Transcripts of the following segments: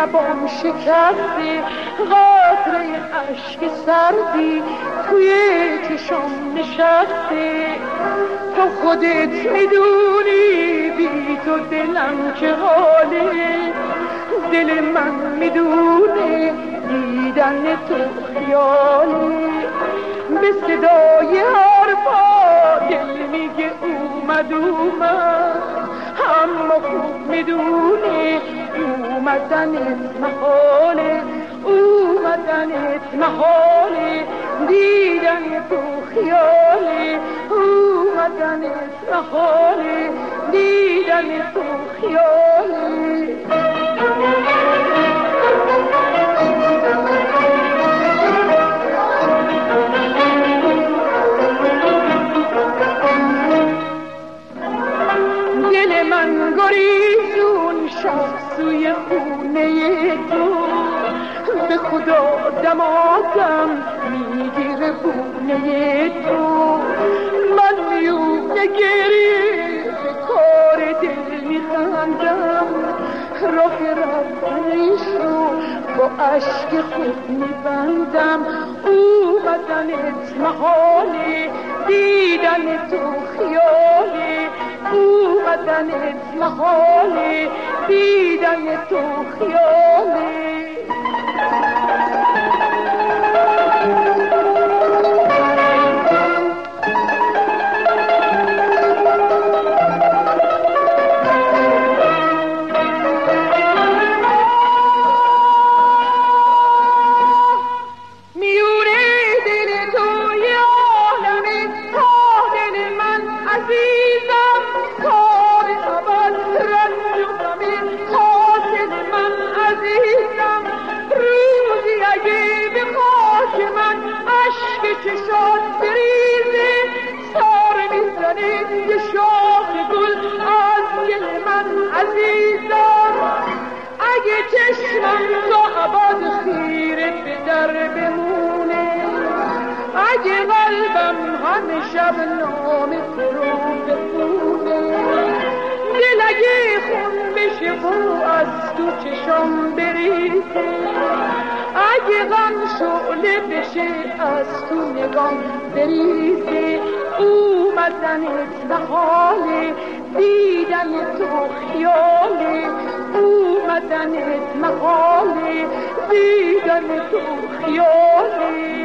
لبام شکسته، قطره اشک سردی توی چشم نشسته. تو خودت میدونی بی تو دلم چه حاله، دل من میدونه دیدن تو خیاله. به صدای حرفا دل میگه اومد، اما خوب میدونه اومدنت محاله، اومدنت محاله، دیدن تو خیاله، اومدنت محاله، دیدن تو خیاله. دل من گریزون شب سوی خونه تو، به خدا دمادم میگیره بونه تو. من میونه گریه به کار دل میخندم، راه رفتنش رو با عشق خود میبندم. اومدنت محاله، دیدن تو خیاله، اومدنت محاله، دیدن تو خیاله. چشات بریزه سار میزنه یه شاخ گل از گل من عزیزم. اگه چشمم تا ابد خیره به در بمونه، اگه قلبم همه شب نام تو رو بخونه، دل اگه خون بشه و از تو چشم بریزه، اگه غم شعله بشه از تو نگام بریزه، اومدنت محاله، دیدن تو خیاله، اومدنت محاله، دیدن تو خیاله.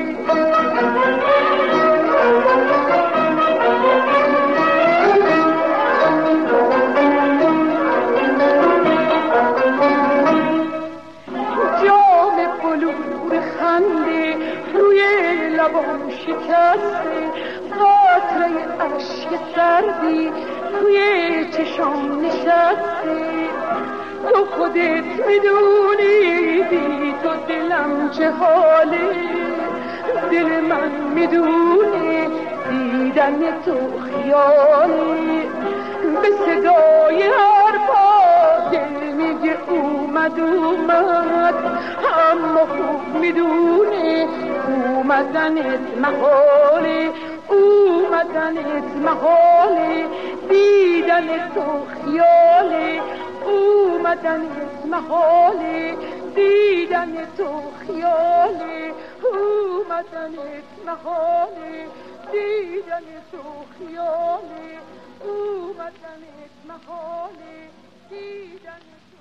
خنده روی لبام شکسته، قطره اشک سردی توی چشام نشسته. تو خودت میدونی بی تو دلم چه حاله، دل من میدونه دیدن تو خیاله. به صدای حرفا دل میگه اومد، اما خوب میدونه اومدنت محاله، اومدنت محاله، دیدن تو خیاله، اومدنت محاله، دیدن تو خیاله، اومدنت محاله، دیدن تو خیاله، اومدنت محاله، دیدن تو